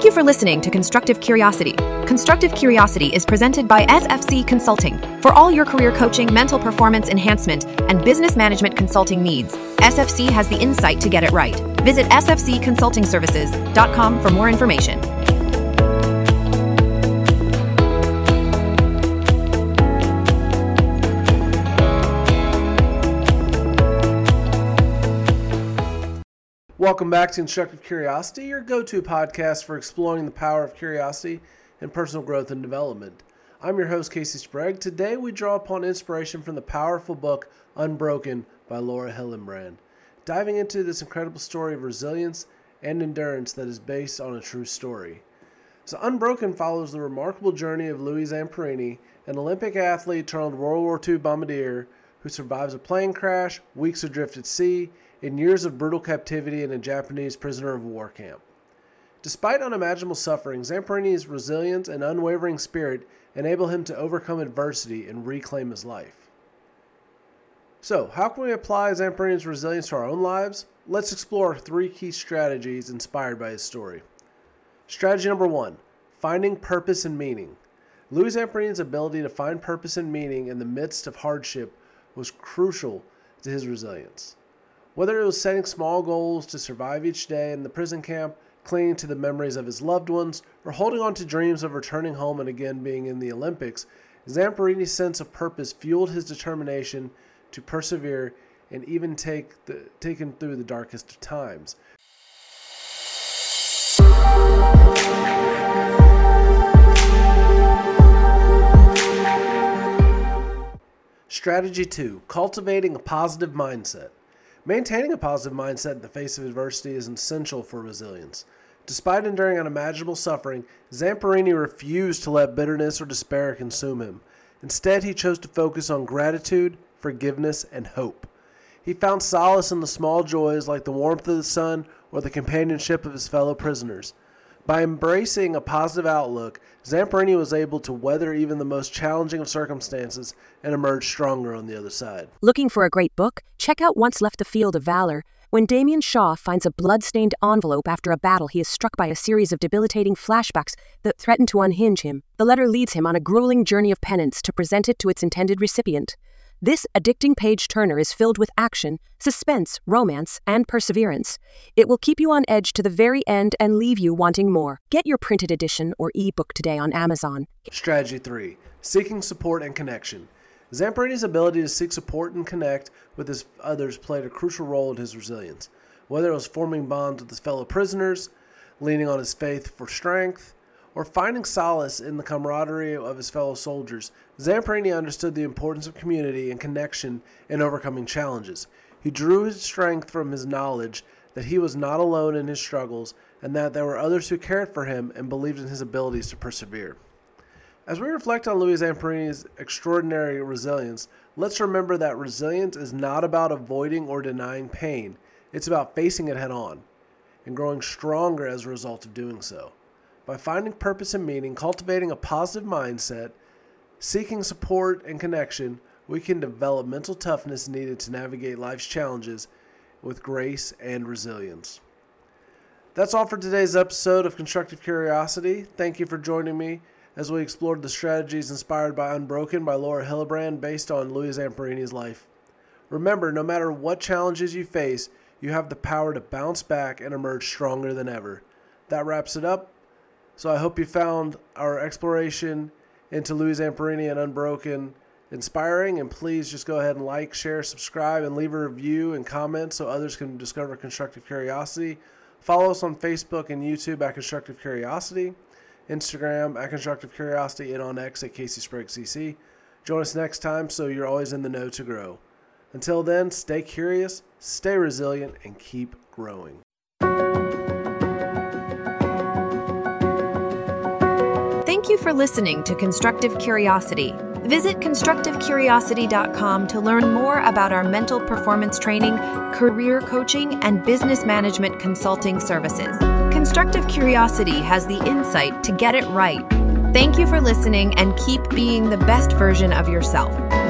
Thank you for listening to Constructive Curiosity. Constructive Curiosity is presented by SFC Consulting. For all your career coaching, mental performance enhancement, and business management consulting needs, SFC has the insight to get it right. Visit sfcconsultingservices.com for more information. Welcome back to Constructive Curiosity, your go-to podcast for exploring the power of curiosity and personal growth and development. I'm your host, Casey Sprague. Today we draw upon inspiration from the powerful book Unbroken by Laura Hillenbrand, diving into this incredible story of resilience and endurance that is based on a true story. So Unbroken follows the remarkable journey of Louis Zamperini, an Olympic athlete turned World War II bombardier who survives a plane crash, weeks adrift at sea, and years of brutal captivity in a Japanese prisoner of war camp. Despite unimaginable suffering, Zamperini's resilience and unwavering spirit enable him to overcome adversity and reclaim his life. So, how can we apply Zamperini's resilience to our own lives? Let's explore 3 key strategies inspired by his story. Strategy number 1, finding purpose and meaning. Louis Zamperini's ability to find purpose and meaning in the midst of hardship was crucial to his resilience. Whether it was setting small goals to survive each day in the prison camp, clinging to the memories of his loved ones, or holding on to dreams of returning home and again being in the Olympics, Zamperini's sense of purpose fueled his determination to persevere and even take him through the darkest of times. Strategy 2, cultivating a positive mindset. Maintaining a positive mindset in the face of adversity is essential for resilience. Despite enduring unimaginable suffering, Zamperini refused to let bitterness or despair consume him. Instead, he chose to focus on gratitude, forgiveness, and hope. He found solace in the small joys like the warmth of the sun or the companionship of his fellow prisoners. By embracing a positive outlook, Zamperini was able to weather even the most challenging of circumstances and emerge stronger on the other side. Looking for a great book? Check out Once Left the Field of Valor. When Damien Shaw finds a blood-stained envelope after a battle, he is struck by a series of debilitating flashbacks that threaten to unhinge him. The letter leads him on a grueling journey of penance to present it to its intended recipient. This addicting page-turner is filled with action, suspense, romance, and perseverance. It will keep you on edge to the very end and leave you wanting more. Get your printed edition or ebook today on Amazon. Strategy 3, seeking support and connection. Zamperini's ability to seek support and connect with others played a crucial role in his resilience. Whether it was forming bonds with his fellow prisoners, leaning on his faith for strength, or finding solace in the camaraderie of his fellow soldiers, Zamperini understood the importance of community and connection in overcoming challenges. He drew his strength from his knowledge that he was not alone in his struggles and that there were others who cared for him and believed in his abilities to persevere. As we reflect on Louis Zamperini's extraordinary resilience, let's remember that resilience is not about avoiding or denying pain. It's about facing it head-on and growing stronger as a result of doing so. By finding purpose and meaning, cultivating a positive mindset, seeking support and connection, we can develop mental toughness needed to navigate life's challenges with grace and resilience. That's all for today's episode of Constructive Curiosity. Thank you for joining me as we explored the strategies inspired by Unbroken by Laura Hillenbrand based on Louis Zamperini's life. Remember, no matter what challenges you face, you have the power to bounce back and emerge stronger than ever. That wraps it up. So I hope you found our exploration into Louis Zamperini and Unbroken inspiring, and please just go ahead and like, share, subscribe, and leave a review and comment so others can discover Constructive Curiosity. Follow us on Facebook and YouTube at Constructive Curiosity, Instagram at Constructive Curiosity, and on X at Casey Sprague CC. Join us next time so you're always in the know to grow. Until then, stay curious, stay resilient, and keep growing. Thank you for listening to Constructive Curiosity. Visit constructivecuriosity.com to learn more about our mental performance training, career coaching, and business management consulting services. Constructive Curiosity has the insight to get it right. Thank you for listening and keep being the best version of yourself.